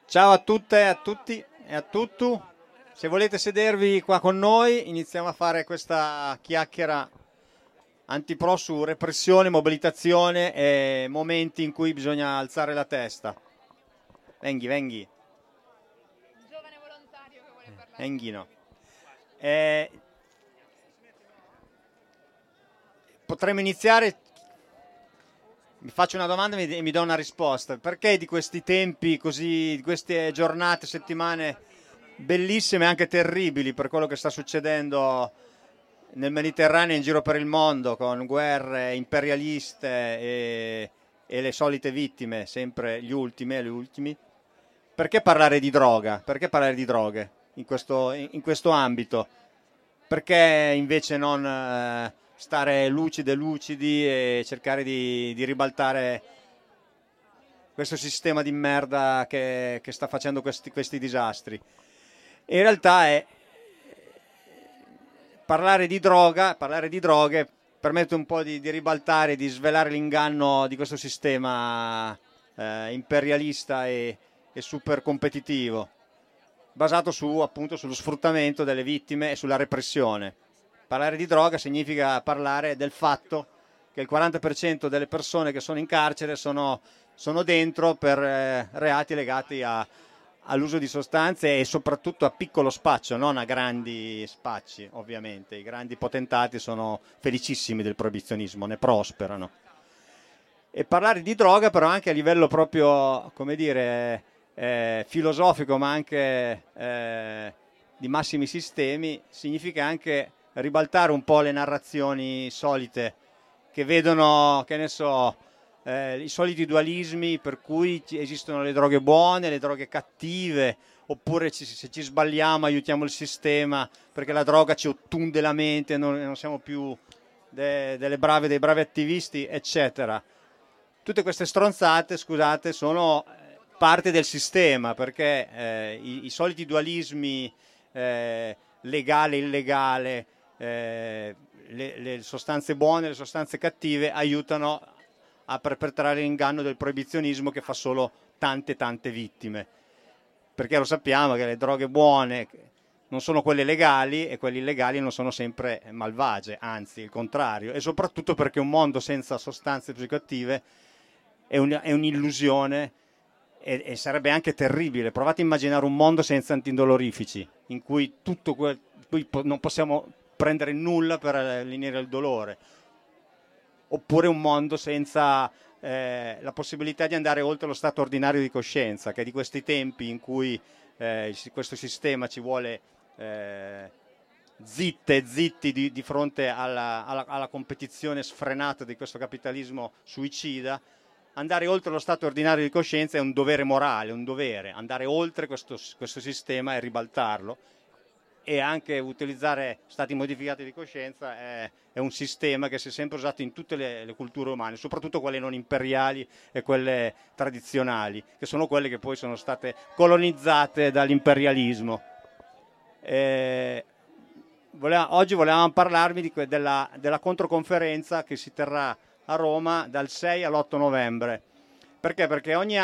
Ciao a tutte, a tutti e a tutto. Se volete sedervi qua con noi, iniziamo a fare questa chiacchiera antipro su repressione, mobilitazione e momenti in cui bisogna alzare la testa. Venghi, venghi. Un giovane volontario che vuole parlare. Venghino. Eh, Potremmo iniziare. Mi faccio una domanda e mi do una risposta. Perché di questi tempi così, di queste giornate, settimane bellissime e anche terribili per quello che sta succedendo nel Mediterraneo e in giro per il mondo, con guerre imperialiste e le solite vittime, sempre gli ultimi e gli ultimi? Perché parlare di droga? Perché parlare di droghe in questo ambito? Perché invece non stare lucidi e cercare di ribaltare questo sistema di merda che sta facendo questi disastri? E in realtà è parlare di droghe permette un po' di ribaltare, di svelare l'inganno di questo sistema imperialista e super competitivo, basato appunto sullo sfruttamento delle vittime e sulla repressione. Parlare di droga significa parlare del fatto che il 40% delle persone che sono in carcere sono dentro per reati legati all'uso di sostanze e soprattutto a piccolo spaccio, non a grandi spacci, ovviamente. I grandi potentati sono felicissimi del proibizionismo, ne prosperano. E parlare di droga però anche a livello proprio, come dire, filosofico, ma anche di massimi sistemi, significa anche ribaltare un po' le narrazioni solite che vedono, che ne so, i soliti dualismi per cui esistono le droghe buone, le droghe cattive, oppure se ci sbagliamo aiutiamo il sistema perché la droga ci ottunde la mente, non siamo più dei bravi attivisti, eccetera. Tutte queste stronzate, scusate, sono parte del sistema, perché i soliti dualismi legale, illegale, le sostanze buone, le sostanze cattive aiutano a perpetrare l'inganno del proibizionismo che fa solo tante vittime, perché lo sappiamo che le droghe buone non sono quelle legali e quelle illegali non sono sempre malvagie, anzi il contrario, e soprattutto perché un mondo senza sostanze psicoattive è un'illusione e sarebbe anche terribile. Provate a immaginare un mondo senza antidolorifici, in cui non possiamo prendere nulla per lenire il dolore, oppure un mondo senza la possibilità di andare oltre lo stato ordinario di coscienza, che è di questi tempi in cui questo sistema ci vuole zitti di fronte alla competizione sfrenata di questo capitalismo suicida. Andare oltre lo stato ordinario di coscienza è un dovere morale, un dovere, andare oltre questo sistema e ribaltarlo, e anche utilizzare stati modificati di coscienza è un sistema che si è sempre usato in tutte le culture umane, soprattutto quelle non imperiali e quelle tradizionali, che sono quelle che poi sono state colonizzate dall'imperialismo. Oggi volevamo parlarvi della controconferenza che si terrà a Roma dal 6 all'8 novembre. Perché? Perché ogni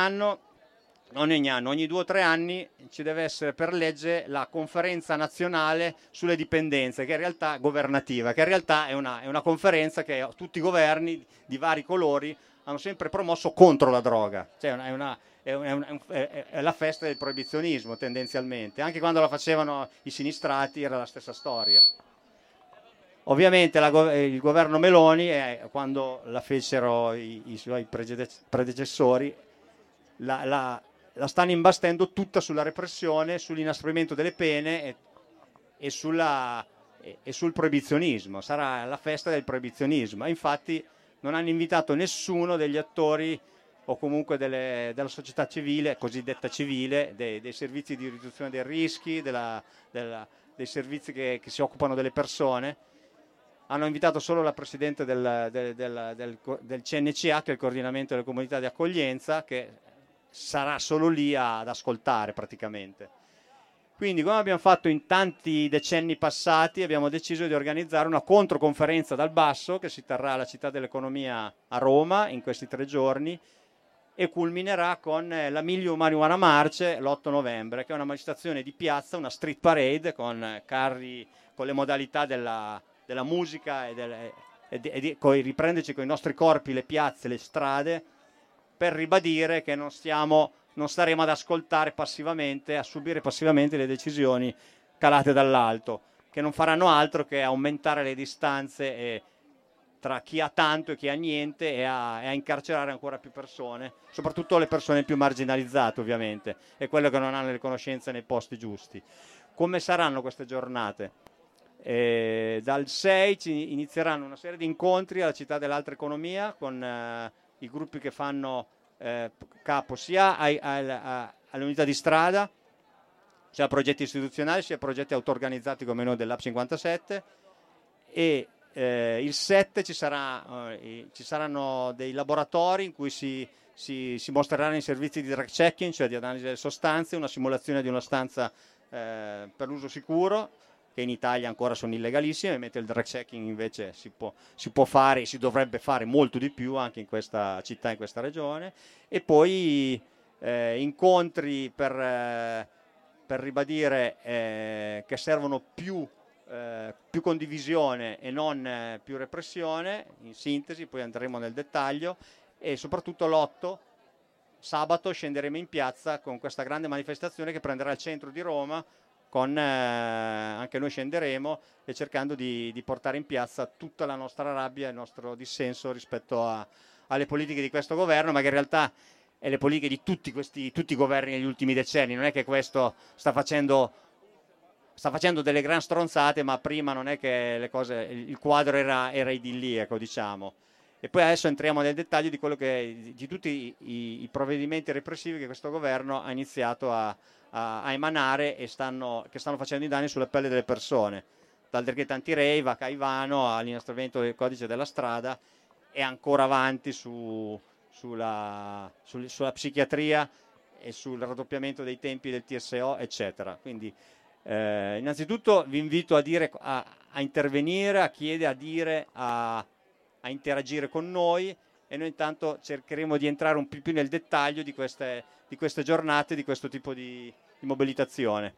2 o 3 anni ci deve essere per legge la conferenza nazionale sulle dipendenze, che in realtà è governativa, che in realtà è una conferenza che tutti i governi di vari colori hanno sempre promosso contro la droga. Cioè è la festa del proibizionismo tendenzialmente. Anche quando la facevano i sinistrati era la stessa storia. Ovviamente il governo Meloni, quando la fecero i suoi predecessori, la stanno imbastendo tutta sulla repressione, sull'inasprimento delle pene e sul proibizionismo. Sarà la festa del proibizionismo. Infatti non hanno invitato nessuno degli attori o comunque della società civile, cosiddetta civile, dei servizi di riduzione dei rischi, dei servizi che si occupano delle persone. Hanno invitato solo la presidente del CNCA, che è il coordinamento delle comunità di accoglienza, che sarà solo lì ad ascoltare praticamente. Quindi, come abbiamo fatto in tanti decenni passati, abbiamo deciso di organizzare una controconferenza dal basso che si terrà alla Città dell'Economia a Roma in questi 3 giorni, e culminerà con la Milieu Marijuana March l'8 novembre, che è una manifestazione di piazza, una street parade con carri, con le modalità della musica e riprenderci con i nostri corpi le piazze, le strade, per ribadire che non staremo ad ascoltare passivamente, a subire passivamente le decisioni calate dall'alto, che non faranno altro che aumentare le distanze tra chi ha tanto e chi ha niente e a incarcerare ancora più persone, soprattutto le persone più marginalizzate ovviamente, e quelle che non hanno le conoscenze nei posti giusti. Come saranno queste giornate? Dal 6 ci inizieranno una serie di incontri alla Città dell'Alta Economia con i gruppi che fanno capo sia alle unità di strada, sia a progetti istituzionali, sia a progetti auto-organizzati come noi dell'App 57, e il 7 ci saranno dei laboratori in cui si mostreranno i servizi di drug checking, cioè di analisi delle sostanze, una simulazione di una stanza per l'uso sicuro, che in Italia ancora sono illegalissime, mentre il drug checking invece si può fare e si dovrebbe fare molto di più anche in questa città, in questa regione. E poi incontri per ribadire che servono più condivisione e non più repressione, in sintesi. Poi andremo nel dettaglio, e soprattutto l'8 sabato scenderemo in piazza con questa grande manifestazione che prenderà il centro di Roma, anche noi scenderemo, e cercando di portare in piazza tutta la nostra rabbia e il nostro dissenso rispetto alle politiche di questo governo, ma che in realtà è le politiche di tutti i governi negli ultimi decenni. Non è che questo sta facendo delle gran stronzate, ma prima non è che il quadro era idilliaco, diciamo. E poi adesso entriamo nel dettaglio di tutti i provvedimenti repressivi che questo governo ha iniziato a emanare e che stanno facendo i danni sulla pelle delle persone, dal decreto anti-rave a Caivano all'inasprimento del codice della strada, e ancora avanti sulla psichiatria e sul raddoppiamento dei tempi del TSO, eccetera. Quindi innanzitutto vi invito a intervenire, a chiedere, a interagire con noi, e noi intanto cercheremo di entrare un po' più nel dettaglio di queste giornate, di questo tipo di mobilitazione.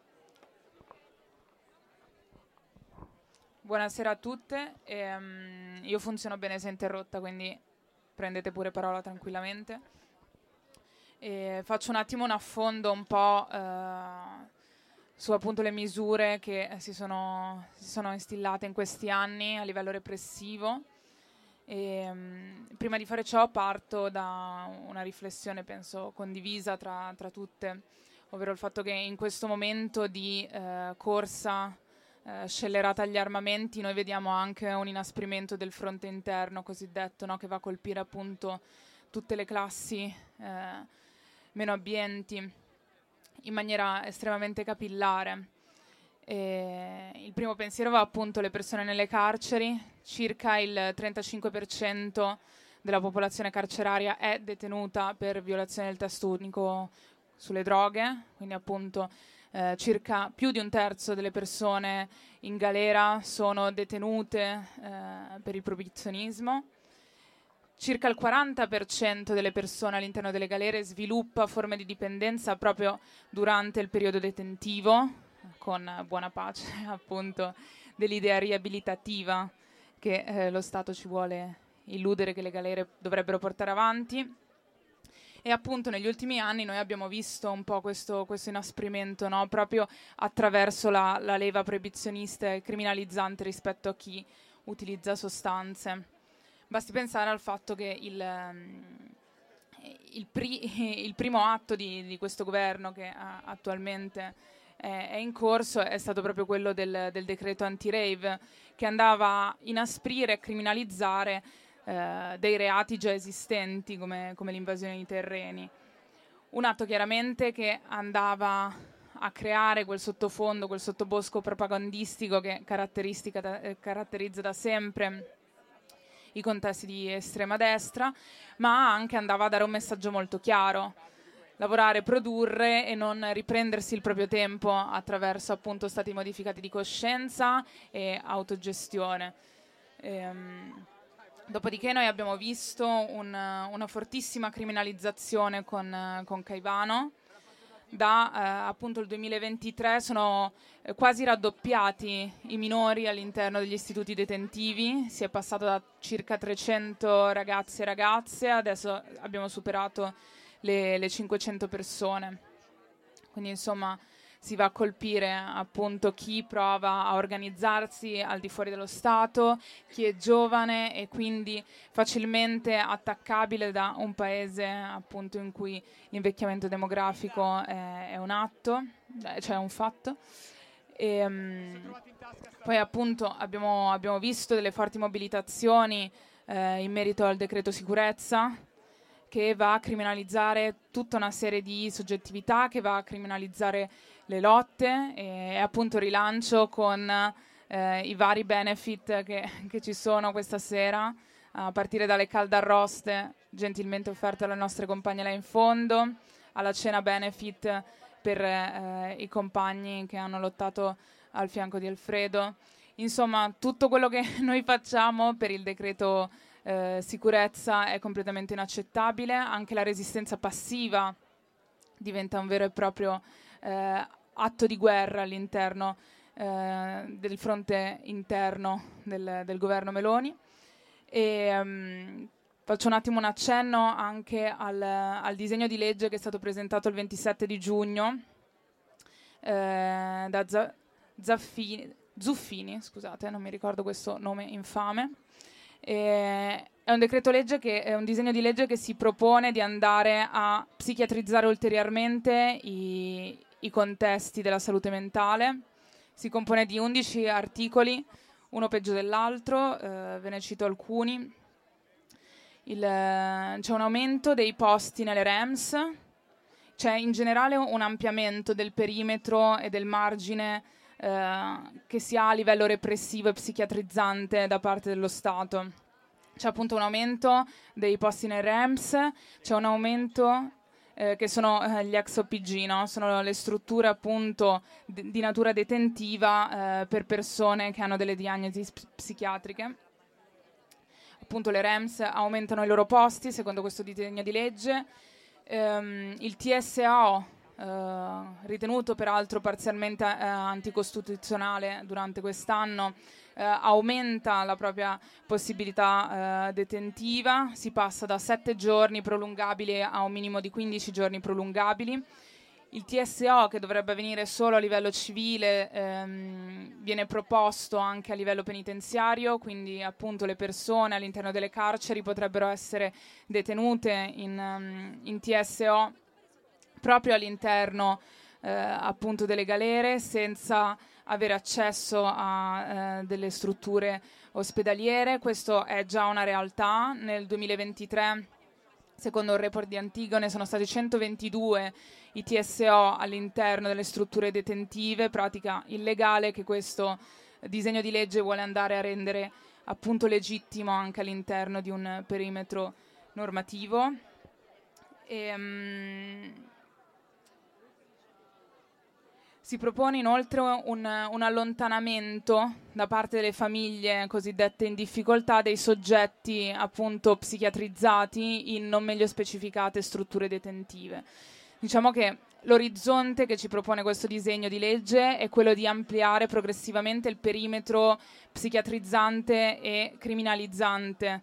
Buonasera a tutte, io funziono bene se interrotta, quindi prendete pure parola tranquillamente. Faccio un attimo un affondo un po' su appunto le misure che si sono instillate in questi anni a livello repressivo. Prima di fare ciò parto da una riflessione, penso condivisa tra tutte, ovvero il fatto che in questo momento di corsa scellerata agli armamenti noi vediamo anche un inasprimento del fronte interno cosiddetto, no? Che va a colpire appunto tutte le classi meno abbienti in maniera estremamente capillare. Il primo pensiero va appunto alle persone nelle carceri. Circa il 35% della popolazione carceraria è detenuta per violazione del testo unico sulle droghe, quindi appunto circa più di un terzo delle persone in galera sono detenute per il proibizionismo. Circa il 40% delle persone all'interno delle galere sviluppa forme di dipendenza proprio durante il periodo detentivo, con buona pace appunto dell'idea riabilitativa che lo Stato ci vuole illudere che le galere dovrebbero portare avanti. E appunto negli ultimi anni noi abbiamo visto un po' questo inasprimento, no? Proprio attraverso la leva proibizionista e criminalizzante rispetto a chi utilizza sostanze. Basti pensare al fatto che il primo atto di questo governo che attualmente è in corso è stato proprio quello del decreto anti-rave, che andava a inasprire e criminalizzare dei reati già esistenti come l'invasione di terreni. Un atto chiaramente che andava a creare quel sottofondo, quel sottobosco propagandistico che caratterizza da sempre i contesti di estrema destra, ma anche andava a dare un messaggio molto chiaro: lavorare, produrre e non riprendersi il proprio tempo attraverso appunto stati modificati di coscienza e autogestione. Dopodiché noi abbiamo visto una fortissima criminalizzazione con Caivano. Da appunto il 2023 sono quasi raddoppiati i minori all'interno degli istituti detentivi, si è passato da circa 300 ragazzi e ragazze, adesso abbiamo superato le 500 persone. Quindi insomma si va a colpire appunto chi prova a organizzarsi al di fuori dello Stato, chi è giovane e quindi facilmente attaccabile da un paese appunto in cui l'invecchiamento demografico è un atto, cioè un fatto. Poi appunto abbiamo visto delle forti mobilitazioni in merito al decreto sicurezza, che va a criminalizzare tutta una serie di soggettività, che va a criminalizzare le lotte e appunto rilancio con i vari benefit che ci sono questa sera, a partire dalle caldarroste gentilmente offerte dalle nostre compagne là in fondo, alla cena benefit per i compagni che hanno lottato al fianco di Alfredo. Insomma, tutto quello che noi facciamo per il decreto sicurezza è completamente inaccettabile. Anche la resistenza passiva diventa un vero e proprio atto di guerra all'interno del fronte interno del governo Meloni. Faccio un attimo un accenno anche al disegno di legge che è stato presentato il 27 di giugno da Zuffini, scusate, non mi ricordo questo nome infame. È un disegno di legge che si propone di andare a psichiatrizzare ulteriormente i contesti della salute mentale. Si compone di 11 articoli, uno peggio dell'altro, ve ne cito alcuni. C'è un aumento dei posti nelle REMS, c'è in generale un ampliamento del perimetro e del margine che si ha a livello repressivo e psichiatrizzante da parte dello Stato. C'è appunto un aumento dei posti nei REMS, c'è un aumento che sono gli ex OPG, no? Sono le strutture appunto di natura detentiva per persone che hanno delle diagnosi psichiatriche. Appunto le REMS aumentano i loro posti secondo questo disegno di legge. Il TSO, ritenuto peraltro parzialmente anticostituzionale durante quest'anno, aumenta la propria possibilità detentiva, si passa da 7 giorni prolungabili a un minimo di 15 giorni prolungabili. Il TSO, che dovrebbe avvenire solo a livello civile, viene proposto anche a livello penitenziario, quindi appunto le persone all'interno delle carceri potrebbero essere detenute in TSO proprio all'interno appunto delle galere, senza avere accesso a delle strutture ospedaliere. Questo è già una realtà. Nel 2023, secondo il report di Antigone, sono stati 122 i TSO all'interno delle strutture detentive, pratica illegale che questo disegno di legge vuole andare a rendere appunto legittimo anche all'interno di un perimetro normativo. Si propone inoltre un allontanamento da parte delle famiglie cosiddette in difficoltà dei soggetti appunto psichiatrizzati in non meglio specificate strutture detentive. Diciamo che l'orizzonte che ci propone questo disegno di legge è quello di ampliare progressivamente il perimetro psichiatrizzante e criminalizzante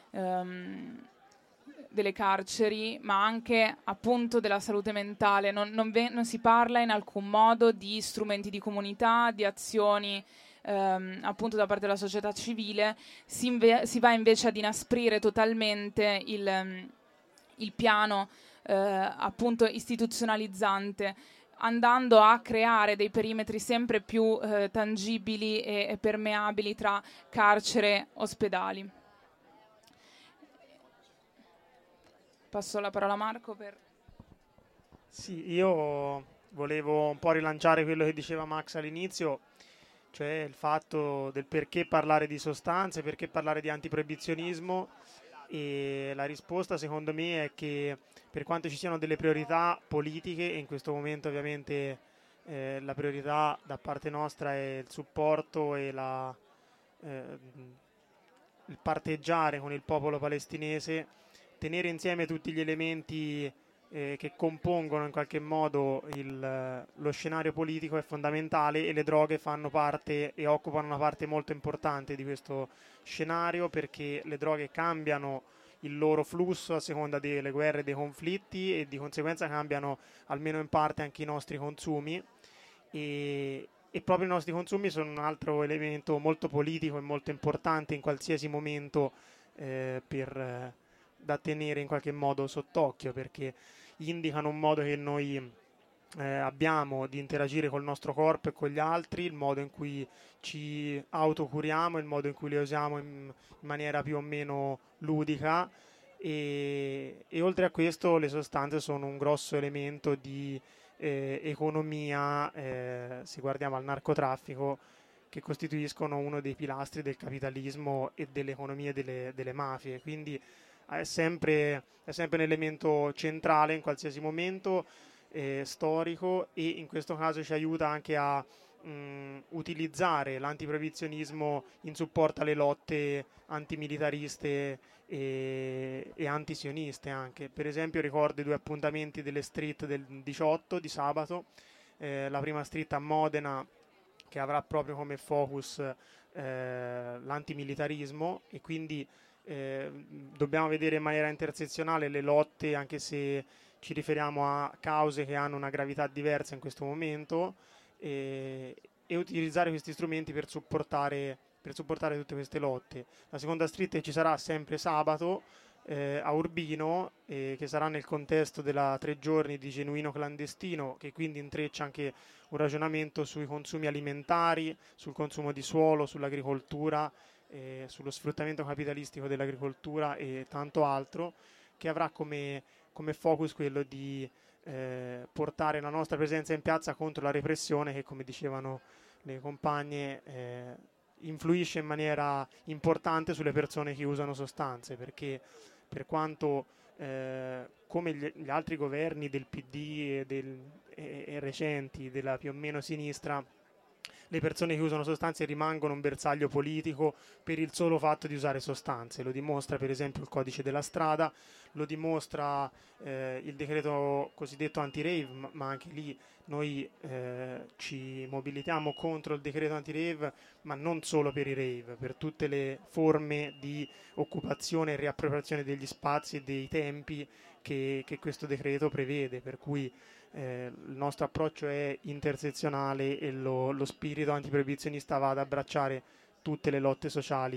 delle carceri, ma anche appunto della salute mentale. Non si parla in alcun modo di strumenti di comunità, di azioni appunto da parte della società civile. Si va invece ad inasprire totalmente il piano appunto istituzionalizzante, andando a creare dei perimetri sempre più tangibili e permeabili tra carcere e ospedali. Passo la parola a Marco per... Sì, io volevo un po' rilanciare quello che diceva Max all'inizio, cioè il fatto del perché parlare di sostanze, perché parlare di antiproibizionismo, e la risposta secondo me è che per quanto ci siano delle priorità politiche, e in questo momento ovviamente la priorità da parte nostra è il supporto e il parteggiare con il popolo palestinese, tenere insieme tutti gli elementi che compongono in qualche modo lo scenario politico è fondamentale, e le droghe fanno parte e occupano una parte molto importante di questo scenario, perché le droghe cambiano il loro flusso a seconda delle guerre e dei conflitti, e di conseguenza cambiano almeno in parte anche i nostri consumi, e proprio i nostri consumi sono un altro elemento molto politico e molto importante in qualsiasi momento da tenere in qualche modo sott'occhio, perché indicano un modo che noi abbiamo di interagire col nostro corpo e con gli altri, il modo in cui ci autocuriamo, il modo in cui le usiamo in maniera più o meno ludica, e oltre a questo le sostanze sono un grosso elemento di economia, se guardiamo al narcotraffico, che costituiscono uno dei pilastri del capitalismo e delle economie delle mafie, quindi è sempre un elemento centrale in qualsiasi momento storico, e in questo caso ci aiuta anche a utilizzare l'antiproibizionismo in supporto alle lotte antimilitariste e antisioniste anche. Per esempio ricordo i 2 appuntamenti delle street del 18 di sabato, la prima street a Modena, che avrà proprio come focus l'antimilitarismo, e quindi dobbiamo vedere in maniera intersezionale le lotte, anche se ci riferiamo a cause che hanno una gravità diversa in questo momento, e utilizzare questi strumenti per supportare tutte queste lotte. La seconda street ci sarà sempre sabato a Urbino, che sarà nel contesto della 3 giorni di Genuino Clandestino, che quindi intreccia anche un ragionamento sui consumi alimentari, sul consumo di suolo, sull'agricoltura, sullo sfruttamento capitalistico dell'agricoltura e tanto altro, che avrà come focus quello di portare la nostra presenza in piazza contro la repressione che, come dicevano le compagne, influisce in maniera importante sulle persone che usano sostanze, perché per quanto come gli altri governi del PD e recenti della più o meno sinistra, le persone che usano sostanze rimangono un bersaglio politico per il solo fatto di usare sostanze. Lo dimostra per esempio il codice della strada, lo dimostra il decreto cosiddetto anti-rave, ma anche lì noi ci mobilitiamo contro il decreto anti-rave, ma non solo per i rave, per tutte le forme di occupazione e riappropriazione degli spazi e dei tempi che questo decreto prevede, per cui il nostro approccio è intersezionale, e lo spirito antiproibizionista va ad abbracciare tutte le lotte sociali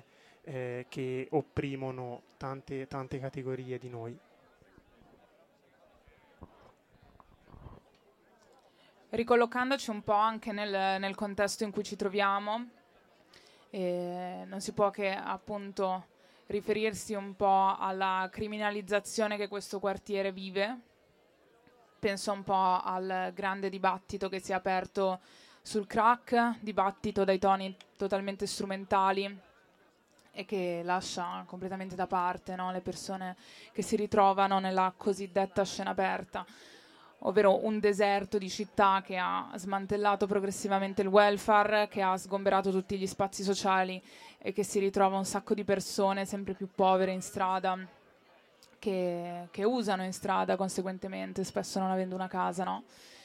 che opprimono tante categorie di noi. Ricollocandoci un po' anche nel contesto in cui ci troviamo, non si può che appunto riferirsi un po' alla criminalizzazione che questo quartiere vive. Penso un po' al grande dibattito che si è aperto sul crack, dibattito dai toni totalmente strumentali e che lascia completamente da parte, no, le persone che si ritrovano nella cosiddetta scena aperta, ovvero un deserto di città che ha smantellato progressivamente il welfare, che ha sgomberato tutti gli spazi sociali, e che si ritrova un sacco di persone sempre più povere in strada, che usano in strada conseguentemente, spesso non avendo una casa, no?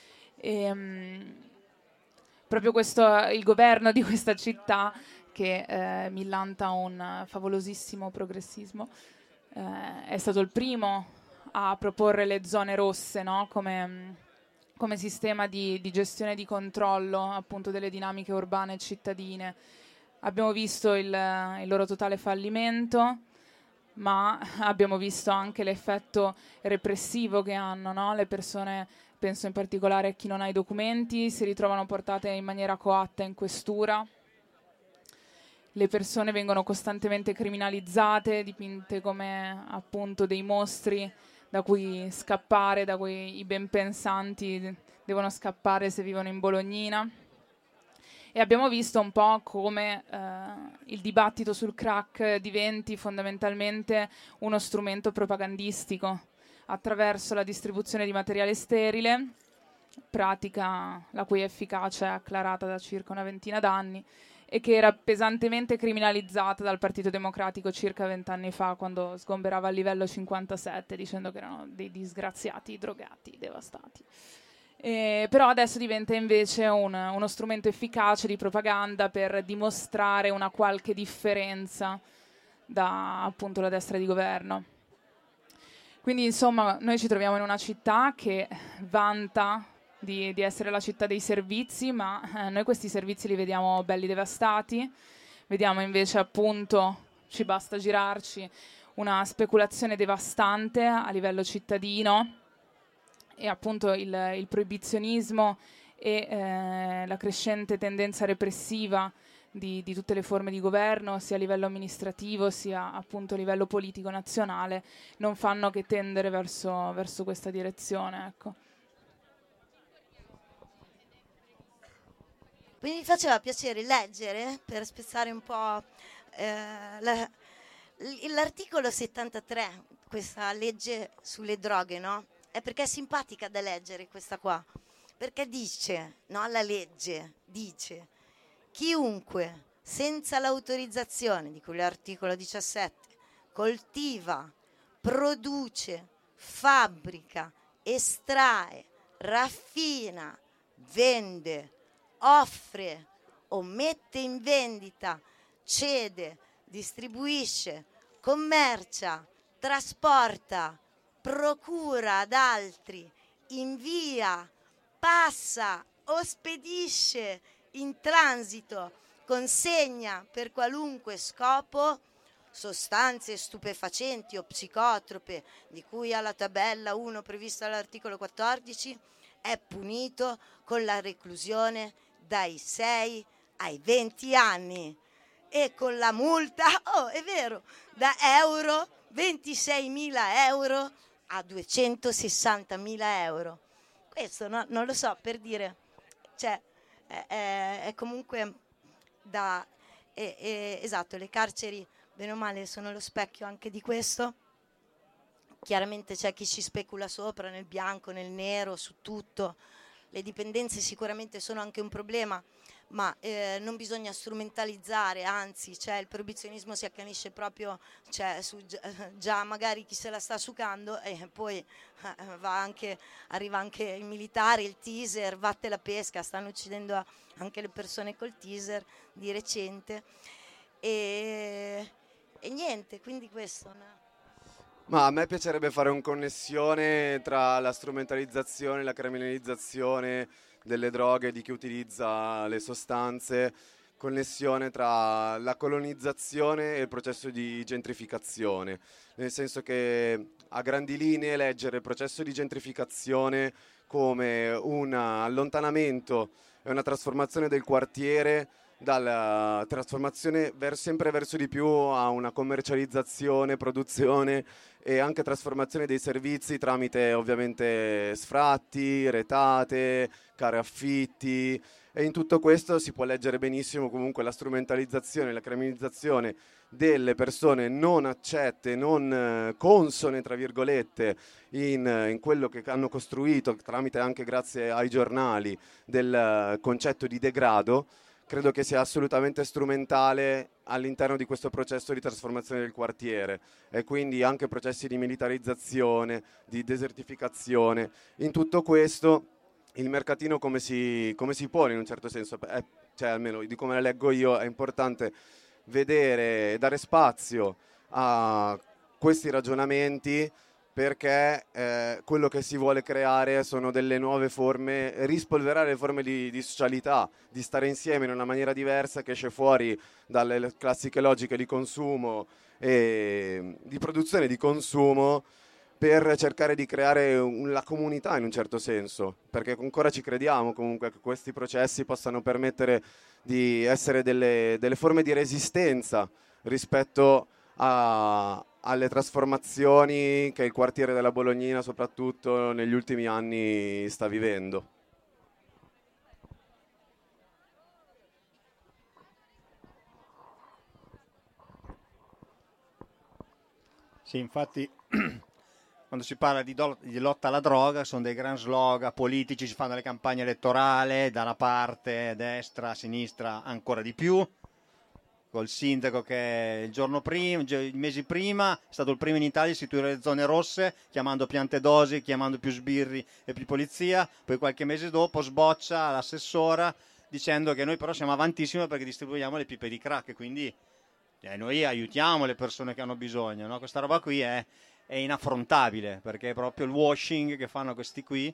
Proprio questo, il governo di questa città, che millanta un favolosissimo progressismo, è stato il primo a proporre le zone rosse, no? come sistema di gestione e di controllo appunto delle dinamiche urbane e cittadine. Abbiamo visto il loro totale fallimento, ma abbiamo visto anche l'effetto repressivo che hanno, no? Le persone, penso in particolare a chi non ha i documenti, si ritrovano portate in maniera coatta in questura. Le persone vengono costantemente criminalizzate, dipinte come appunto dei mostri da cui scappare, da cui i ben pensanti devono scappare se vivono in Bolognina. E abbiamo visto un po' come il dibattito sul crack diventi fondamentalmente uno strumento propagandistico attraverso la distribuzione di materiale sterile, pratica la cui efficacia è acclarata da circa una ventina d'anni, e che era pesantemente criminalizzata dal Partito Democratico circa 20 anni fa, quando sgomberava a livello 57 dicendo che erano dei disgraziati, drogati, devastati. Però adesso diventa invece uno strumento efficace di propaganda per dimostrare una qualche differenza da appunto la destra di governo. Quindi insomma noi ci troviamo in una città che vanta di essere la città dei servizi, ma noi questi servizi li vediamo belli devastati, vediamo invece appunto, ci basta girarci, una speculazione devastante a livello cittadino, e appunto il proibizionismo e la crescente tendenza repressiva di tutte le forme di governo, sia a livello amministrativo sia appunto a livello politico nazionale, non fanno che tendere verso questa direzione, ecco. Quindi mi faceva piacere leggere, per spezzare un po' l'articolo 73, questa legge sulle droghe, no? È perché è simpatica da leggere questa qua, perché dice, no, la legge dice: chiunque senza l'autorizzazione di cui l'articolo 17 coltiva, produce, fabbrica, estrae, raffina, vende, offre o mette in vendita, cede, distribuisce, commercia, trasporta, procura ad altri, invia, passa o spedisce in transito, consegna per qualunque scopo sostanze stupefacenti o psicotrope di cui alla tabella 1 prevista dall'articolo 14 è punito con la reclusione dai 6 ai 20 anni e con la multa, è vero, da 26.000 euro a 260.000 euro. Questo non lo so, per dire, cioè è comunque esatto, le carceri bene o male sono lo specchio anche di questo. Chiaramente c'è chi ci specula sopra, nel bianco, nel nero, su tutto. Le dipendenze sicuramente sono anche un problema, ma non bisogna strumentalizzare, anzi, il proibizionismo si accanisce proprio, già magari chi se la sta sucando, e poi arriva anche il militare, il teaser, vatte la pesca, stanno uccidendo anche le persone col teaser di recente, e niente, quindi questo. Ma a me piacerebbe fare un connessione tra la strumentalizzazione e la criminalizzazione delle droghe, di chi utilizza le sostanze, connessione tra la colonizzazione e il processo di gentrificazione, nel senso che a grandi linee leggere il processo di gentrificazione come un allontanamento e una trasformazione del quartiere, dalla trasformazione sempre verso di più a una commercializzazione, produzione e anche trasformazione dei servizi tramite ovviamente sfratti, retate, care affitti, e in tutto questo si può leggere benissimo comunque la strumentalizzazione, la criminalizzazione delle persone non accette, non consone tra virgolette in quello che hanno costruito tramite anche grazie ai giornali del concetto di degrado. Credo che sia assolutamente strumentale all'interno di questo processo di trasformazione del quartiere, e quindi anche processi di militarizzazione, di desertificazione. In tutto questo il mercatino come si pone in un certo senso? Almeno di come la leggo io, è importante vedere e dare spazio a questi ragionamenti, perché quello che si vuole creare sono delle nuove forme, rispolverare le forme di socialità, di stare insieme in una maniera diversa, che esce fuori dalle classiche logiche di consumo e di produzione e di consumo, per cercare di creare la comunità in un certo senso, perché ancora ci crediamo comunque che questi processi possano permettere di essere delle forme di resistenza rispetto alle trasformazioni che il quartiere della Bolognina soprattutto negli ultimi anni sta vivendo. Sì, infatti quando si parla di lotta alla droga sono dei gran slogan politici, si fanno le campagne elettorali da una parte, destra, sinistra ancora di più, col sindaco che il giorno prima, i mesi prima, è stato il primo in Italia a istituire le zone rosse, chiamando piante dosi, chiamando più sbirri e più polizia, poi qualche mese dopo sboccia l'assessora dicendo che noi però siamo avantissimi perché distribuiamo le pipe di crack, quindi noi aiutiamo le persone che hanno bisogno, no? Questa roba qui è inaffrontabile, perché è proprio il washing che fanno questi qui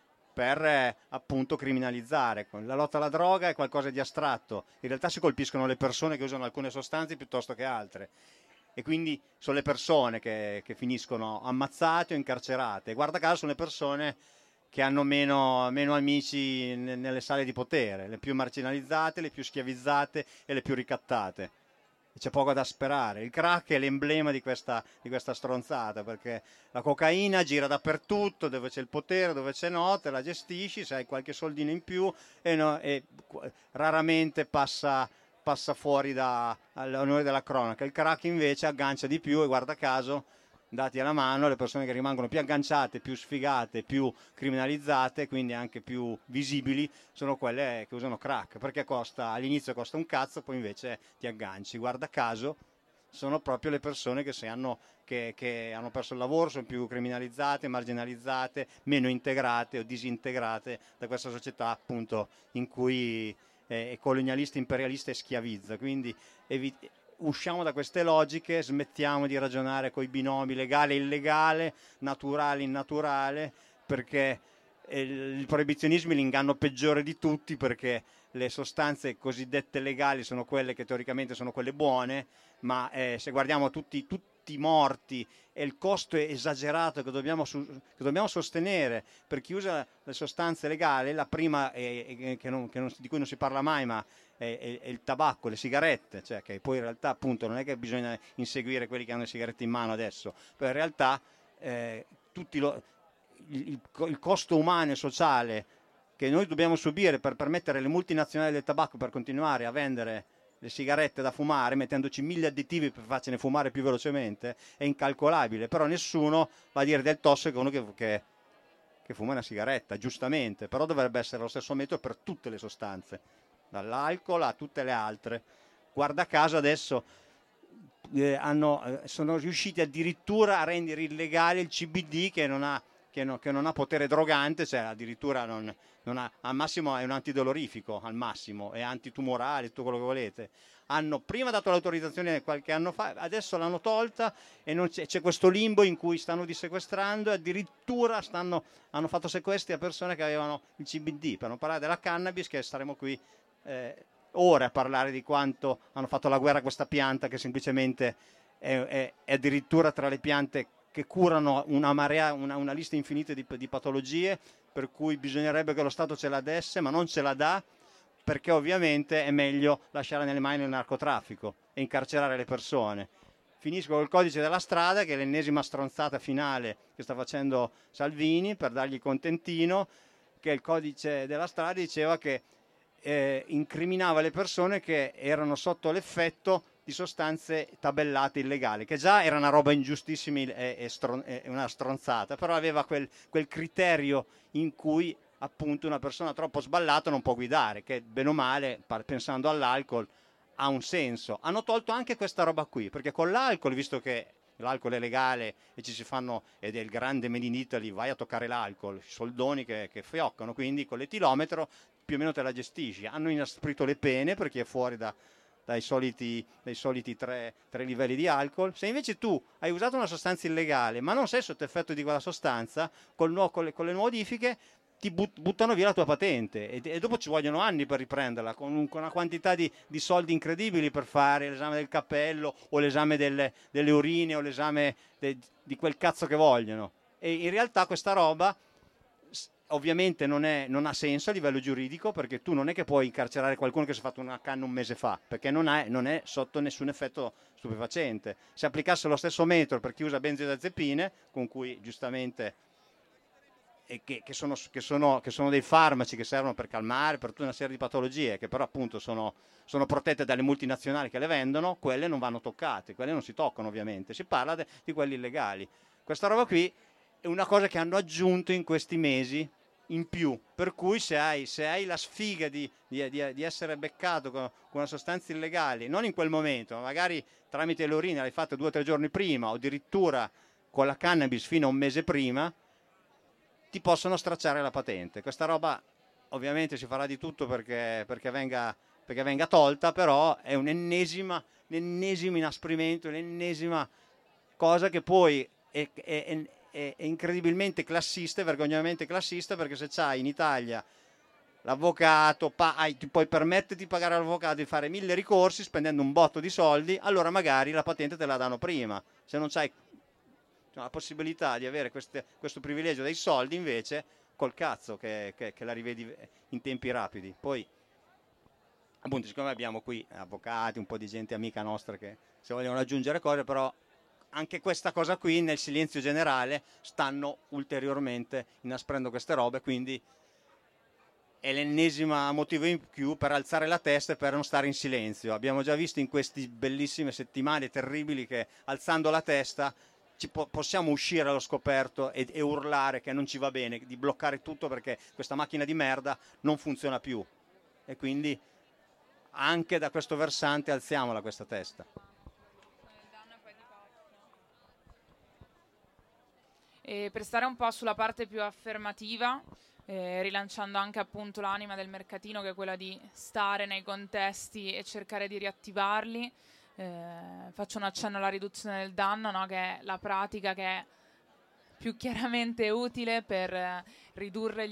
per appunto criminalizzare. La lotta alla droga è qualcosa di astratto, in realtà si colpiscono le persone che usano alcune sostanze piuttosto che altre, e quindi sono le persone che finiscono ammazzate o incarcerate, e guarda caso sono le persone che hanno meno amici nelle sale di potere, le più marginalizzate, le più schiavizzate e le più ricattate. C'è poco da sperare. Il crack è l'emblema di questa stronzata, perché la cocaina gira dappertutto, dove c'è il potere, dove c'è no, te la gestisci, se hai qualche soldino in più e raramente passa fuori all'onore della cronaca. Il crack invece aggancia di più e guarda caso, dati alla mano, le persone che rimangono più agganciate, più sfigate, più criminalizzate, quindi anche più visibili, sono quelle che usano crack, perché all'inizio costa un cazzo, poi invece ti agganci. Guarda caso sono proprio le persone che hanno perso il lavoro, sono più criminalizzate, marginalizzate, meno integrate o disintegrate da questa società appunto in cui è colonialista, imperialista e schiavizza. Quindi usciamo da queste logiche, smettiamo di ragionare coi binomi legale e illegale, naturale e innaturale, perché il proibizionismo è l'inganno peggiore di tutti, perché le sostanze cosiddette legali sono quelle che teoricamente sono quelle buone, ma se guardiamo tutti i morti e il costo esagerato che dobbiamo sostenere per chi usa le sostanze legali, la prima di cui non si parla mai, ma è il tabacco, le sigarette, cioè che poi in realtà appunto non è che bisogna inseguire quelli che hanno le sigarette in mano adesso, però in realtà il costo umano e sociale che noi dobbiamo subire per permettere alle multinazionali del tabacco per continuare a vendere le sigarette da fumare, mettendoci 1000 additivi per farcene fumare più velocemente, è incalcolabile. Però nessuno va a dire del tossico uno che fuma una sigaretta, giustamente, però dovrebbe essere lo stesso metodo per tutte le sostanze, dall'alcol a tutte le altre. Guarda caso adesso sono riusciti addirittura a rendere illegale il CBD, che non ha potere drogante, cioè addirittura non ha, al massimo è un antidolorifico, al massimo è antitumorale, tutto quello che volete. Hanno prima dato l'autorizzazione qualche anno fa, adesso l'hanno tolta e c'è questo limbo in cui stanno dissequestrando, e addirittura hanno fatto sequestri a persone che avevano il CBD, per non parlare della cannabis, che staremo qui ore a parlare di quanto hanno fatto la guerra a questa pianta, che semplicemente è addirittura tra le piante che curano una lista infinita di patologie, per cui bisognerebbe che lo Stato ce la desse, ma non ce la dà, perché ovviamente è meglio lasciare nelle mani del narcotraffico e incarcerare le persone. Finisco col codice della strada, che è l'ennesima stronzata finale che sta facendo Salvini per dargli contentino, che il codice della strada diceva che incriminava le persone che erano sotto l'effetto di sostanze tabellate illegali, che già era una roba ingiustissima e una stronzata, però aveva quel criterio in cui appunto una persona troppo sballata non può guidare, che bene o male, pensando all'alcol, ha un senso. Hanno tolto anche questa roba qui, perché con l'alcol, visto che l'alcol è legale e ci si fanno, ed è il grande Made in Italy, vai a toccare l'alcol, soldoni che fioccano, quindi con l'etilometro più o meno te la gestisci. Hanno inasprito le pene per chi è fuori dai soliti 3 livelli di alcol. Se invece tu hai usato una sostanza illegale ma non sei sotto effetto di quella sostanza, con le modifiche ti buttano via la tua patente e dopo ci vogliono anni per riprenderla, con una quantità di soldi incredibili per fare l'esame del cappello o l'esame delle urine o l'esame di quel cazzo che vogliono. E in realtà questa roba ovviamente non ha senso a livello giuridico, perché tu non è che puoi incarcerare qualcuno che si è fatto una canna un mese fa, perché non è sotto nessun effetto stupefacente. Se applicasse lo stesso metodo per chi usa benzodiazepine, con cui giustamente che sono dei farmaci che servono per calmare, per tutta una serie di patologie, che però appunto sono protette dalle multinazionali che le vendono, quelle non vanno toccate, quelle non si toccano ovviamente, si parla di quelli illegali. Questa roba qui è una cosa che hanno aggiunto in questi mesi in più, per cui se hai la sfiga di essere beccato con una sostanza illegale, non in quel momento, ma magari tramite l'urina l'hai fatto 2 o 3 giorni prima, o addirittura con la cannabis fino a un mese prima, ti possono stracciare la patente. Questa roba ovviamente si farà di tutto perché venga tolta, però è un ennesimo inasprimento, l'ennesima cosa che poi è incredibilmente classista, vergognosamente classista, perché se c'hai in Italia l'avvocato, ti puoi permetterti di pagare l'avvocato, di fare 1000 ricorsi spendendo un botto di soldi, allora magari la patente te la danno prima. Se non c'hai la possibilità di avere questo privilegio dei soldi, invece col cazzo che la rivedi in tempi rapidi. Poi appunto, siccome abbiamo qui avvocati, un po' di gente amica nostra che se vogliono aggiungere cose, però anche questa cosa qui nel silenzio generale stanno ulteriormente inasprendo queste robe, quindi è l'ennesima motivo in più per alzare la testa e per non stare in silenzio. Abbiamo già visto in queste bellissime settimane terribili che alzando la testa possiamo uscire allo scoperto e urlare che non ci va bene, di bloccare tutto perché questa macchina di merda non funziona più, e quindi anche da questo versante alziamola questa testa. E per stare un po' sulla parte più affermativa, rilanciando anche appunto l'anima del mercatino, che è quella di stare nei contesti e cercare di riattivarli, faccio un accenno alla riduzione del danno, no? Che è la pratica che è più chiaramente utile per ridurre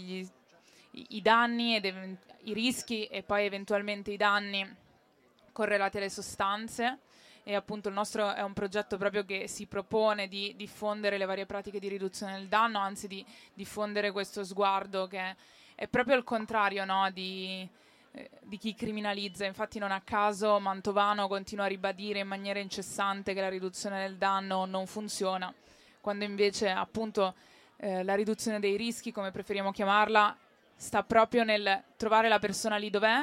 i danni ed i rischi e poi eventualmente i danni correlati alle sostanze. E appunto il nostro è un progetto proprio che si propone di diffondere le varie pratiche di riduzione del danno, anzi di diffondere questo sguardo che è proprio il contrario, no, di chi criminalizza. Infatti non a caso Mantovano continua a ribadire in maniera incessante che la riduzione del danno non funziona, quando invece appunto la riduzione dei rischi, come preferiamo chiamarla, sta proprio nel trovare la persona lì dov'è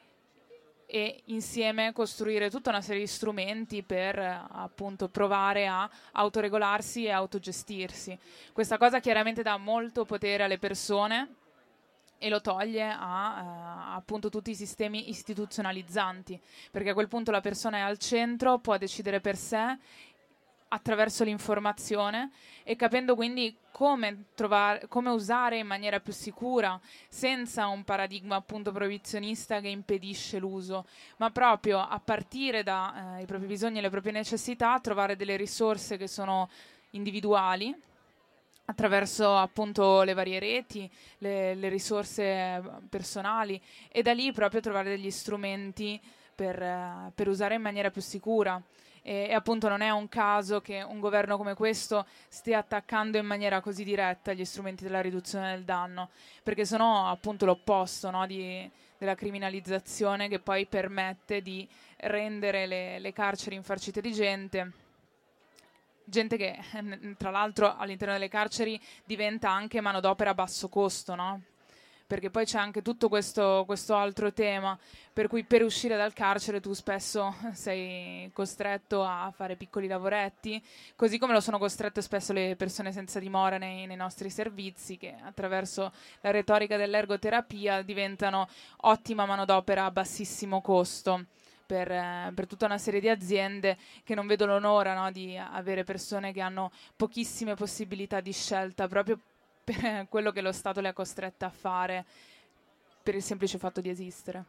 e insieme costruire tutta una serie di strumenti per appunto provare a autoregolarsi e autogestirsi. Questa cosa chiaramente dà molto potere alle persone e lo toglie a appunto tutti i sistemi istituzionalizzanti, perché a quel punto la persona è al centro, può decidere per sé attraverso l'informazione e capendo quindi come usare in maniera più sicura, senza un paradigma appunto proibizionista che impedisce l'uso, ma proprio a partire dai propri bisogni e le proprie necessità, trovare delle risorse che sono individuali attraverso appunto le varie reti, le risorse personali, e da lì proprio trovare degli strumenti per usare in maniera più sicura. E appunto non è un caso che un governo come questo stia attaccando in maniera così diretta gli strumenti della riduzione del danno, perché sono appunto l'opposto, no, della criminalizzazione, che poi permette di rendere le carceri infarcite di gente che tra l'altro all'interno delle carceri diventa anche manodopera a basso costo, no? Perché poi c'è anche tutto questo altro tema, per cui per uscire dal carcere tu spesso sei costretto a fare piccoli lavoretti, così come lo sono costrette spesso le persone senza dimora nei nostri servizi, che attraverso la retorica dell'ergoterapia diventano ottima manodopera a bassissimo costo per tutta una serie di aziende che non vedono l'ora, no, di avere persone che hanno pochissime possibilità di scelta proprio per quello che lo Stato le ha costrette a fare per il semplice fatto di esistere.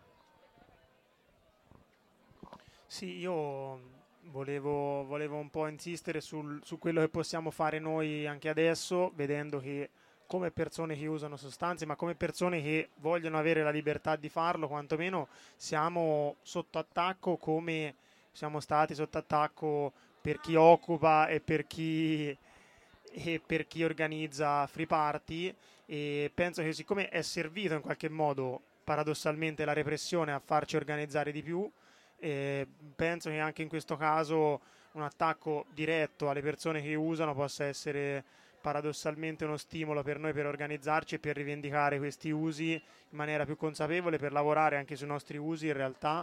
Sì, io volevo un po' insistere su quello che possiamo fare noi anche adesso, vedendo che come persone che usano sostanze, ma come persone che vogliono avere la libertà di farlo, quantomeno siamo sotto attacco come siamo stati sotto attacco per chi occupa e per chi organizza free party, e penso che siccome è servito in qualche modo paradossalmente la repressione a farci organizzare di più, penso che anche in questo caso un attacco diretto alle persone che usano possa essere paradossalmente uno stimolo per noi per organizzarci e per rivendicare questi usi in maniera più consapevole, per lavorare anche sui nostri usi in realtà,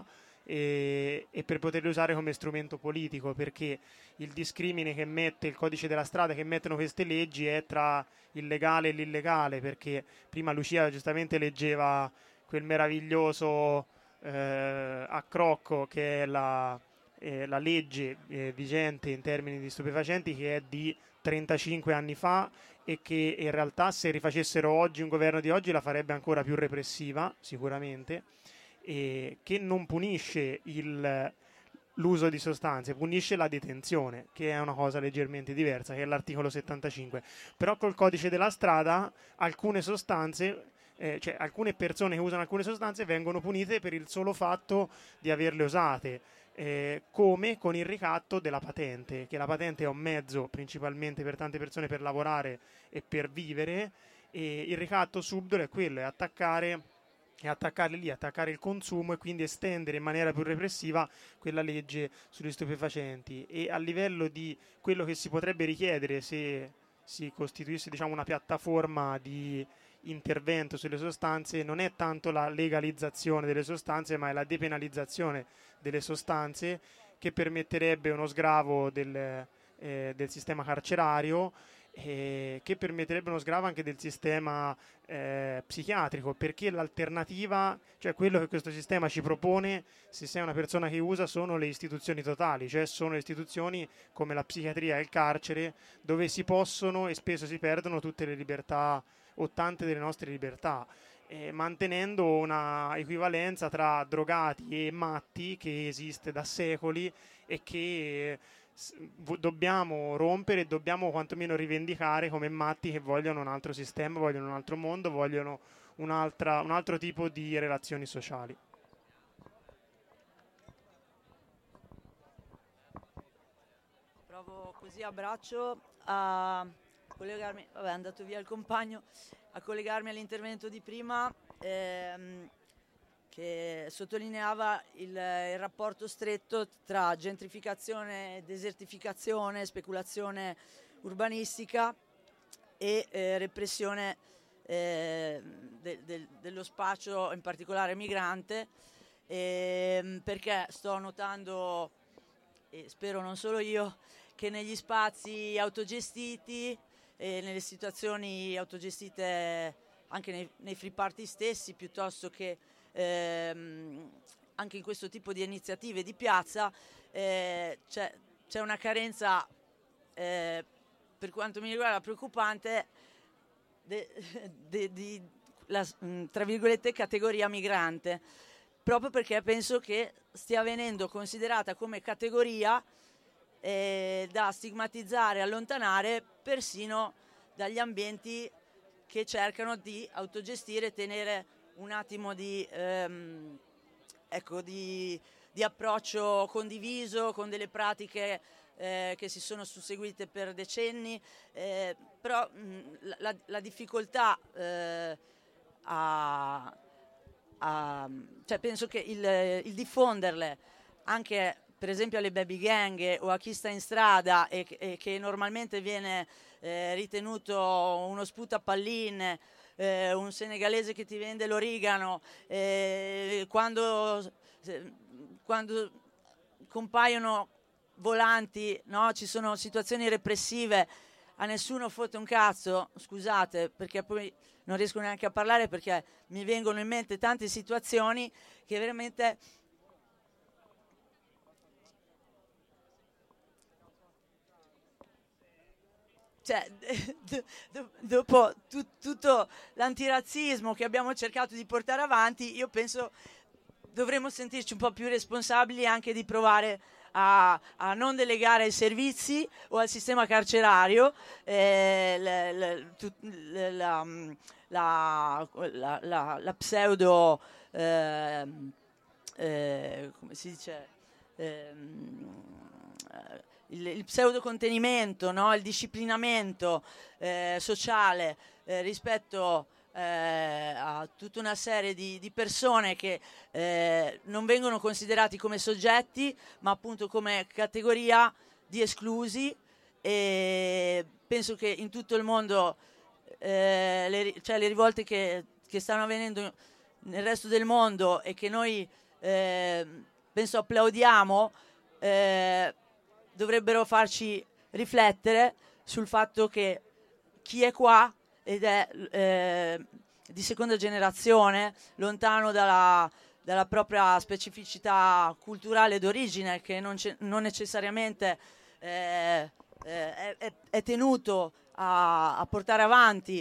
e per poterli usare come strumento politico, perché il discrimine che mette il codice della strada, che mettono queste leggi, è tra il legale e l'illegale, perché prima Lucia giustamente leggeva quel meraviglioso accrocco che è la legge vigente in termini di stupefacenti, che è di 35 anni fa e che in realtà, se rifacessero oggi un governo di oggi, la farebbe ancora più repressiva sicuramente, e che non punisce l'uso di sostanze, punisce la detenzione, che è una cosa leggermente diversa, che è l'articolo 75. Però col codice della strada alcune sostanze, cioè alcune persone che usano alcune sostanze vengono punite per il solo fatto di averle usate, come con il ricatto della patente, che la patente è un mezzo principalmente per tante persone per lavorare e per vivere, e il ricatto subdolo è quello, è attaccare il consumo e quindi estendere in maniera più repressiva quella legge sugli stupefacenti. E a livello di quello che si potrebbe richiedere se si costituisse, diciamo, una piattaforma di intervento sulle sostanze, non è tanto la legalizzazione delle sostanze, ma è la depenalizzazione delle sostanze, che permetterebbe uno sgravo del sistema carcerario, che permetterebbe uno sgravo anche del sistema psichiatrico, perché l'alternativa, cioè quello che questo sistema ci propone, se sei una persona che usa, sono le istituzioni totali, cioè sono le istituzioni come la psichiatria e il carcere, dove si possono e spesso si perdono tutte le libertà o tante delle nostre libertà, mantenendo una equivalenza tra drogati e matti che esiste da secoli e che dobbiamo rompere e dobbiamo quantomeno rivendicare come matti che vogliono un altro sistema, vogliono un altro mondo, vogliono un altro tipo di relazioni sociali. Provo così a braccio a collegarmi, vabbè, è andato via il compagno, a collegarmi all'intervento di prima, che sottolineava il rapporto stretto tra gentrificazione, desertificazione, speculazione urbanistica e repressione dello spaccio, in particolare migrante, perché sto notando, e spero non solo io, che negli spazi autogestiti, nelle situazioni autogestite anche nei free party stessi, piuttosto che anche in questo tipo di iniziative di piazza, c'è una carenza, per quanto mi riguarda, preoccupante di tra virgolette categoria migrante, proprio perché penso che stia venendo considerata come categoria da stigmatizzare e allontanare persino dagli ambienti che cercano di autogestire e tenere un attimo di approccio condiviso con delle pratiche che si sono susseguite per decenni, però la difficoltà cioè penso che il diffonderle anche per esempio alle baby gang o a chi sta in strada e che normalmente viene ritenuto uno sputapalline, un senegalese che ti vende l'origano, quando compaiono volanti, no? Ci sono situazioni repressive, a nessuno fotte un cazzo, scusate, perché poi non riesco neanche a parlare perché mi vengono in mente tante situazioni che veramente... Cioè, dopo tutto l'antirazzismo che abbiamo cercato di portare avanti, io penso dovremmo sentirci un po' più responsabili anche di provare a non delegare ai servizi o al sistema carcerario la pseudo come si dice il pseudo contenimento, no? Il disciplinamento sociale rispetto a tutta una serie di persone che non vengono considerati come soggetti, ma appunto come categoria di esclusi. E penso che in tutto il mondo le rivolte che stanno avvenendo nel resto del mondo e che noi penso applaudiamo, dovrebbero farci riflettere sul fatto che chi è qua ed è di seconda generazione, lontano dalla propria specificità culturale d'origine, che non necessariamente è tenuto a portare avanti,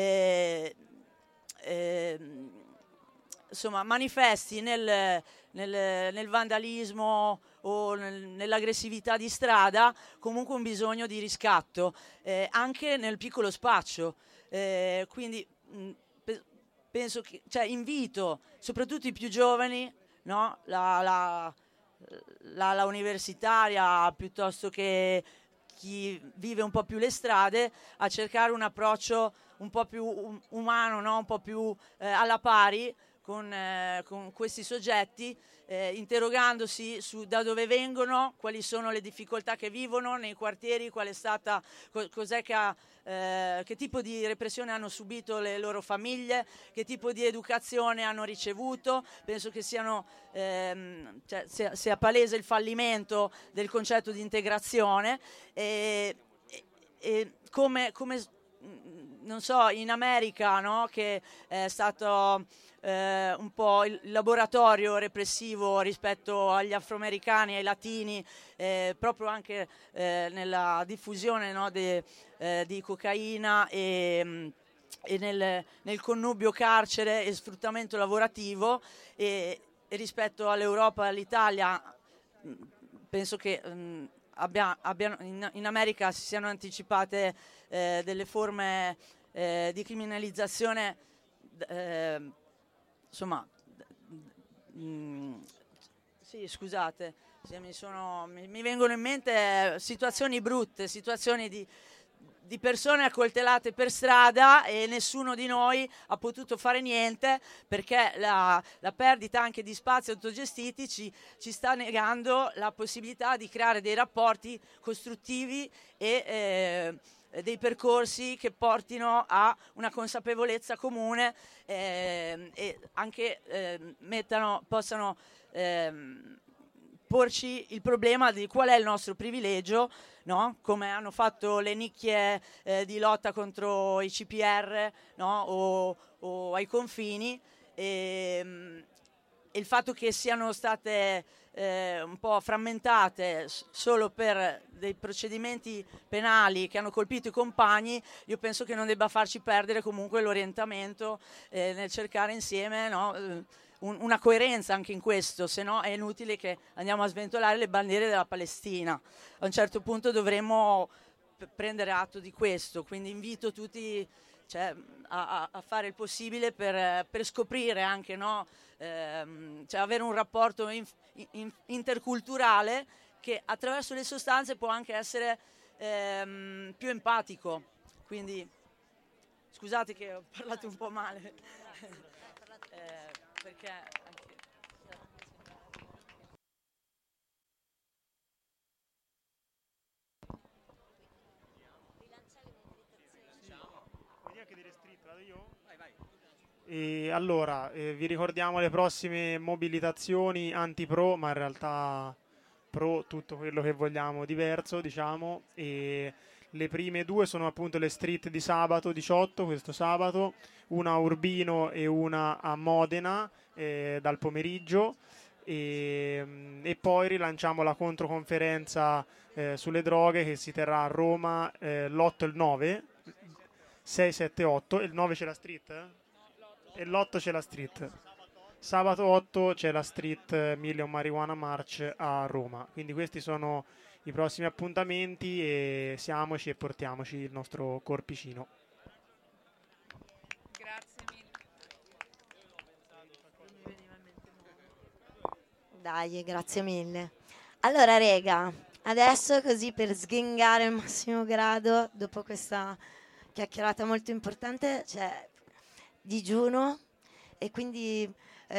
insomma, manifesti nel vandalismo o nell'aggressività di strada, comunque un bisogno di riscatto, anche nel piccolo spaccio. Quindi penso che, cioè, invito soprattutto i più giovani, no? la universitaria piuttosto che chi vive un po' più le strade, a cercare un approccio un po' più umano, no? Un po' più alla pari con questi soggetti, interrogandosi su da dove vengono, quali sono le difficoltà che vivono nei quartieri, qual è stata, cos'è che tipo di repressione hanno subito le loro famiglie, che tipo di educazione hanno ricevuto. Penso che sia palese il fallimento del concetto di integrazione, e come non so, in America, no? Che è stato un po' il laboratorio repressivo rispetto agli afroamericani e ai latini, proprio anche nella diffusione, no? di cocaina e nel connubio carcere e sfruttamento lavorativo, e rispetto all'Europa e all'Italia penso che in America si siano anticipate delle forme di criminalizzazione, insomma, sì, scusate, mi vengono in mente situazioni brutte, situazioni di persone accoltellate per strada, e nessuno di noi ha potuto fare niente, perché la perdita anche di spazi autogestiti ci sta negando la possibilità di creare dei rapporti costruttivi e dei percorsi che portino a una consapevolezza comune, e anche possano porci il problema di qual è il nostro privilegio, no? Come hanno fatto le nicchie di lotta contro i CPR, no? o ai confini, e il fatto che siano state un po' frammentate solo per dei procedimenti penali che hanno colpito i compagni, io penso che non debba farci perdere comunque l'orientamento nel cercare insieme, no? Una coerenza anche in questo, se no è inutile che andiamo a sventolare le bandiere della Palestina. A un certo punto dovremo prendere atto di questo, quindi invito tutti, cioè, a fare il possibile per scoprire anche, no? Cioè, avere un rapporto interculturale che attraverso le sostanze può anche essere più empatico. Quindi scusate che ho parlato un po' male. Perché E allora, vi ricordiamo le prossime mobilitazioni anti-pro, ma in realtà pro tutto quello che vogliamo diverso, diciamo, e le prime due sono appunto le street di sabato 18, questo sabato, una a Urbino e una a Modena dal pomeriggio, e poi rilanciamo la controconferenza sulle droghe che si terrà a Roma l'8 e il 9, 6, 7, 8, e il 9 c'è la street? E l'8 c'è la street. Sabato 8 c'è la street Million Marijuana March a Roma. Quindi questi sono i prossimi appuntamenti, e siamoci e portiamoci il nostro corpicino. Grazie mille. Dai, grazie mille. Allora, rega, adesso così per sghingare al massimo grado, dopo questa chiacchierata molto importante, c'è digiuno, e quindi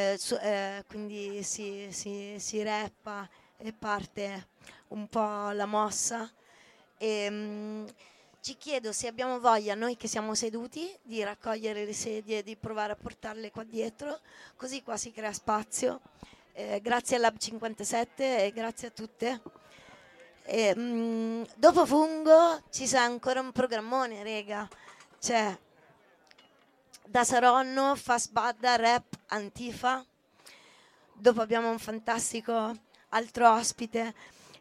si rappa e parte un po' la mossa, e ci chiedo se abbiamo voglia, noi che siamo seduti, di raccogliere le sedie e di provare a portarle qua dietro, così qua si crea spazio, grazie al Lab 57 e grazie a tutte. Dopo Fungo ci sarà ancora un programmone, rega. C'è Da Saronno, Fast Badda, Rap, Antifa. Dopo abbiamo un fantastico altro ospite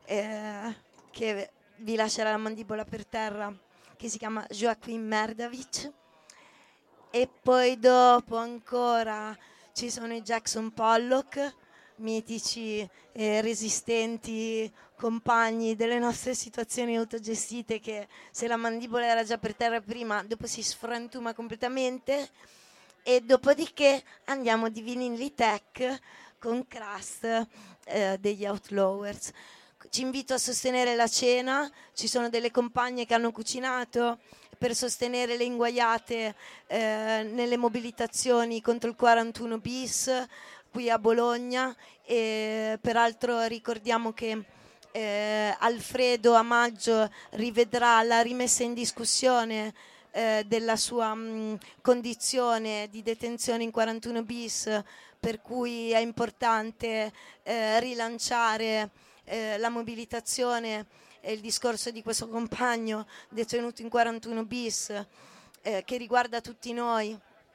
che vi lascerà la mandibola per terra, che si chiama Joaquin Merdavic. E poi dopo ancora ci sono i Jackson Pollock, mitici e resistenti compagni delle nostre situazioni autogestite, che se la mandibola era già per terra prima, dopo si sfrantuma completamente. E dopodiché andiamo di Vinili Tech con Crust degli Outlawers. Ci invito a sostenere la cena, ci sono delle compagne che hanno cucinato per sostenere le inguaiate nelle mobilitazioni contro il 41 bis qui a Bologna. E peraltro ricordiamo che Alfredo a maggio rivedrà la rimessa in discussione della sua condizione di detenzione in 41 bis, per cui è importante rilanciare la mobilitazione e il discorso di questo compagno detenuto in 41 bis che riguarda tutti noi,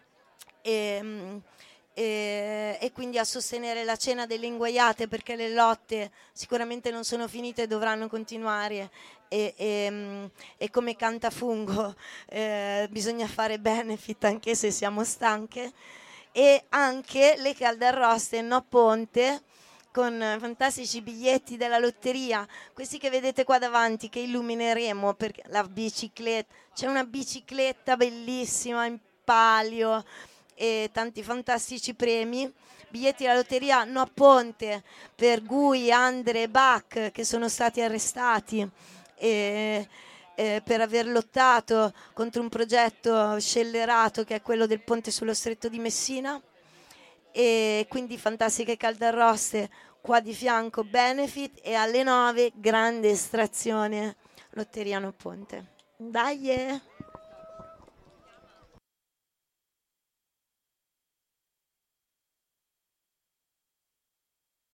e quindi a sostenere la cena delle inguaiate, perché le lotte sicuramente non sono finite e dovranno continuare, e come canta Fungo bisogna fare benefit anche se siamo stanche. E anche le caldarroste No Ponte, con fantastici biglietti della lotteria, questi che vedete qua davanti, che illumineremo, perché la bicicletta, c'è una bicicletta bellissima in palio e tanti fantastici premi. Biglietti della lotteria No Ponte per Gui, Andre e Bach, che sono stati arrestati per aver lottato contro un progetto scellerato che è quello del ponte sullo stretto di Messina. E quindi fantastiche caldarroste qua di fianco, benefit, e alle 9 grande estrazione lotteria No Ponte. Dai!